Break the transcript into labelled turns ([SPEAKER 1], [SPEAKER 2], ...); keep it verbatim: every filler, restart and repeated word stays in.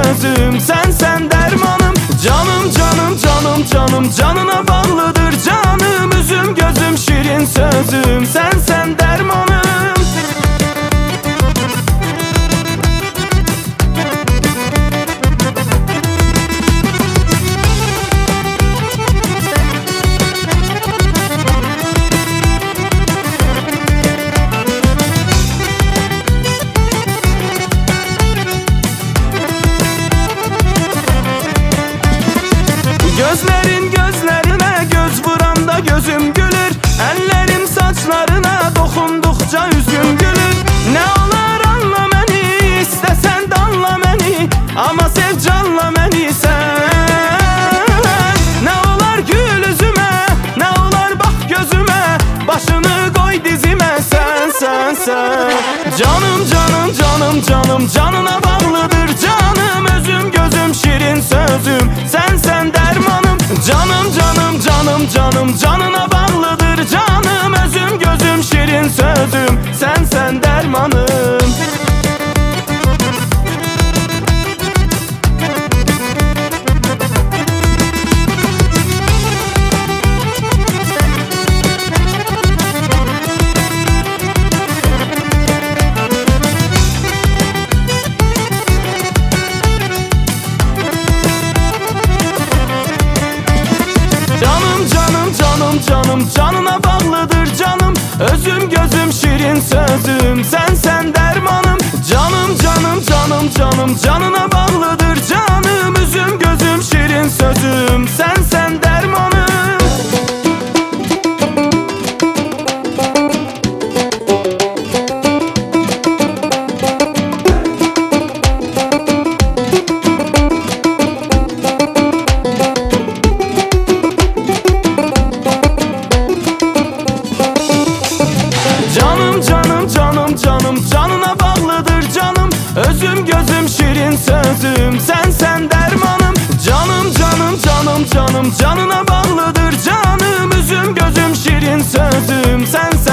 [SPEAKER 1] sözüm, sen sen dermanım. Canım canım canım canım canına bağlıdır canım. Üzüm gözüm şirin sözüm, sen sen dermanım. Gözlerin gözlerine göz vuranda gözüm gülür. Ellerim saçlarına dokundukça üzüm gülür. Ne olar anla beni, istesen de anla beni, ama sev canla beni sen. Ne olar gül üzüme, ne olar bak gözüme, başını koy dizime sen sen sen. Canım canım canım canım canına bağlıdır canım. Özüm gözüm şirin sözüm, sen sen dermanım. Canım canım canım canım canına bağlıdır canım. Özüm gözüm şirin sözüm, sen sen dermanım. Canım canına bağlıdır canım. Özüm gözüm şirin sözüm, sen sen dermanım. Canım canım canım canım canına bağlıdır canım. Üzüm gözüm şirin sözüm, sen sen dermanım. Canım canım canım canım canına bağlıdır canım. Özüm gözüm şirin sözüm, sen sen dermanım. Canım canım canım canım canına bağlıdır canım. Üzüm gözüm şirin sözüm, sen